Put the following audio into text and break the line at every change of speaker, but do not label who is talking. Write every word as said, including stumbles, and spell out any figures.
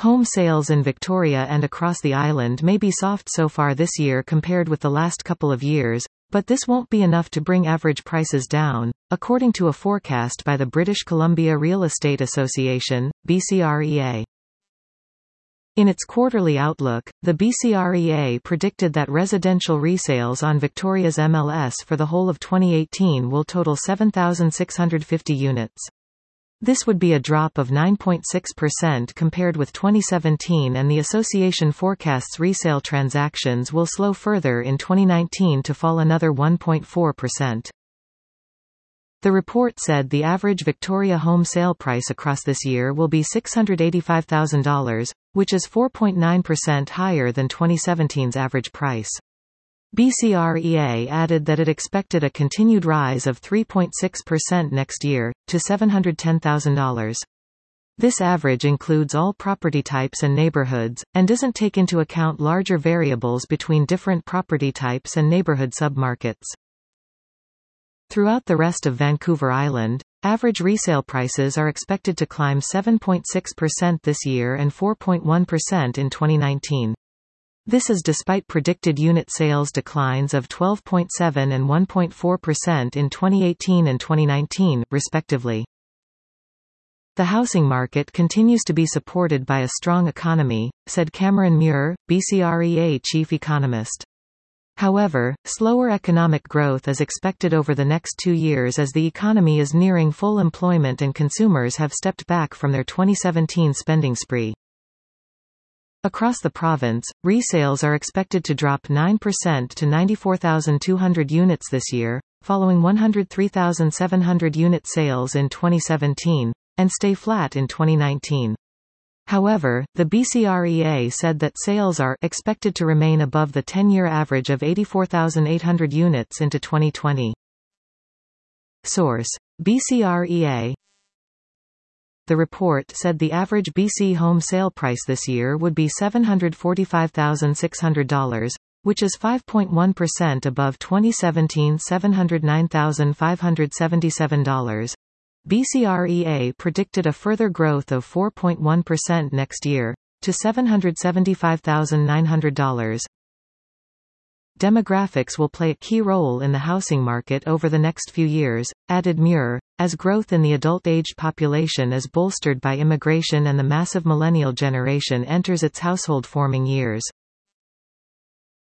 Home sales in Victoria and across the island may be soft so far this year compared with the last couple of years, but this won't be enough to bring average prices down, according to a forecast by the British Columbia Real Estate Association, B C R E A. In its quarterly outlook, the B C R E A predicted that residential resales on Victoria's M L S for the whole of twenty eighteen will total seven thousand six hundred fifty units. This would be a drop of nine point six percent compared with twenty seventeen, and the association forecasts resale transactions will slow further in twenty nineteen to fall another one point four percent. The report said the average Victoria home sale price across this year will be six hundred eighty-five thousand dollars, which is four point nine percent higher than twenty seventeen's average price. B C R E A added that it expected a continued rise of three point six percent next year, to seven hundred ten thousand dollars. This average includes all property types and neighborhoods, and doesn't take into account larger variables between different property types and neighborhood submarkets. Throughout the rest of Vancouver Island, average resale prices are expected to climb seven point six percent this year and four point one percent in twenty nineteen. This is despite predicted unit sales declines of twelve point seven and one point four percent in twenty eighteen and twenty nineteen, respectively. The housing market continues to be supported by a strong economy, said Cameron Muir, B C R E A chief economist. However, slower economic growth is expected over the next two years as the economy is nearing full employment and consumers have stepped back from their twenty seventeen spending spree. Across the province, resales are expected to drop nine percent to ninety-four thousand two hundred units this year, following one hundred three thousand seven hundred unit sales in twenty seventeen, and stay flat in twenty nineteen. However, the B C R E A said that sales are expected to remain above the ten-year average of eighty-four thousand eight hundred units into twenty twenty. Source: B C R E A. The report said the average B C home sale price this year would be seven hundred forty-five thousand six hundred dollars, which is five point one percent above twenty seventeen's seven hundred nine thousand five hundred seventy-seven dollars. B C R E A predicted a further growth of four point one percent next year, to seven hundred seventy-five thousand nine hundred dollars. Demographics will play a key role in the housing market over the next few years, added Muir, as growth in the adult-aged population is bolstered by immigration and the massive millennial generation enters its household-forming years.